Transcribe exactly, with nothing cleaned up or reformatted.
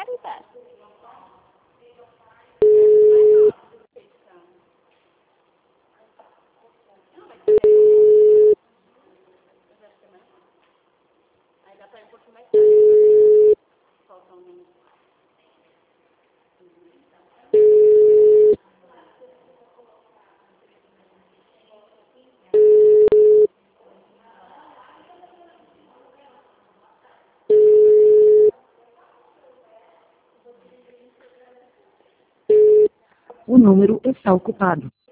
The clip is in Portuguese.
Maribel. Aí dá pra ir um pouquinho mais tarde. Falta um... O número está ocupado.